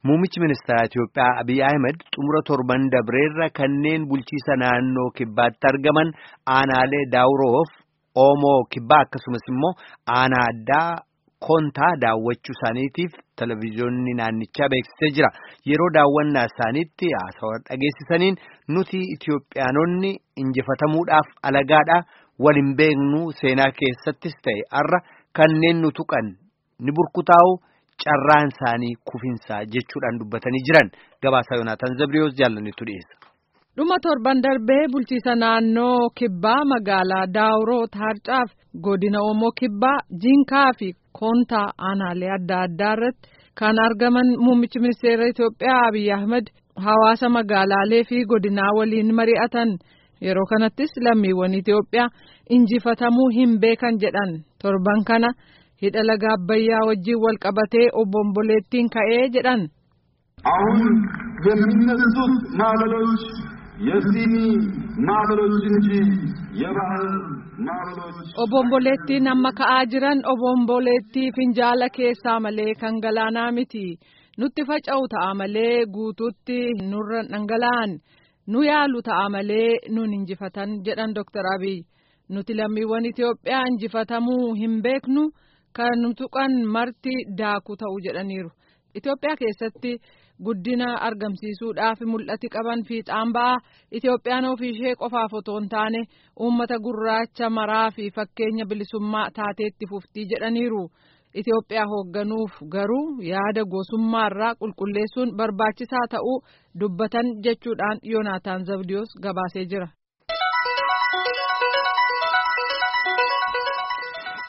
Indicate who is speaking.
Speaker 1: Muummichi Ministeera Itoophiyaa Abiy Ahmed xumura torban dabreerra kanneen bulchiisa naannoo kibbaatti argaman aanaalee Daawuroof Oomoo kibbaa akkasumas immoo aanaa addaa Kontaa daawwachuu isaaniitiif televiizyyoonni naannichaa beeksisee jira. Yeroo daawwannaa isaaniitti haasawaa dhageessisaniin nuti Itoophiyaanonni injifatamuudhaaf alagaadha waliin beeknu seenaa keessattis ta'e har'a kanneen nu tuqan ni burkutaa'u carraan isaanii kufinsaa jechuudhaan dubbatanii jiran. Gabaasaa Yoonaataan Zabriyoos jaallannetu dhiyeessa.
Speaker 2: Dhuma torban darbee bulchiisa naannoo kibbaa magaalaa Daawuroo Taarcaaf godina Oomoo kibbaa Jinkaa fi Kontaa aanaalee adda addaa irratti kan argaman muummichi ministeera Itoophiyaa Abiy Ahmed hawaasa magaalaalee fi godinaa waliin mari'atan. Yeroo kanattis lammiiwwan Itoophiyaa injifatamuu hin beekan jedhan. Torban kana hidha laga Abbayyaa wajjin wal qabatee obomboleettiin ka'ee jedhan.
Speaker 3: አሁን የሚነሱት ማዕበሎች የሲኒ ማዕበሎች እንጂ የባህር ማዕበሎች
Speaker 2: obomboleettiin amma ka'aa jiran obomboleettii finjaala keessaa malee kan galaanaa miti. Nutti faca'u ta'a malee guutuutti nurra dhangala'an nu yaalu ta'a malee nun injifatan jedhan Dr. Abiy. Nuti lammiiwwan Itoophiyaa injifatamuu hin beeknu kan tuqan marti daaku ta'u jedhaniiru. Itoophiyaa keessatti guddina argamsiisuudhaaf mul'ati qaban fiixaan ba'a. Itoophiyaan ofii ishee qofaaf otoo hin taane uummata gurraacha maraa fi fakkeenya bilisummaa taateetti fuftii jedhaniiru. Itoophiyaa hoogganuuf garuu yaada gosummaarraa qulqulleessuun barbaachisaa ta'uu dubbatan jechuudhaan Yoonaataan Zabdiyoos gabaasee jira.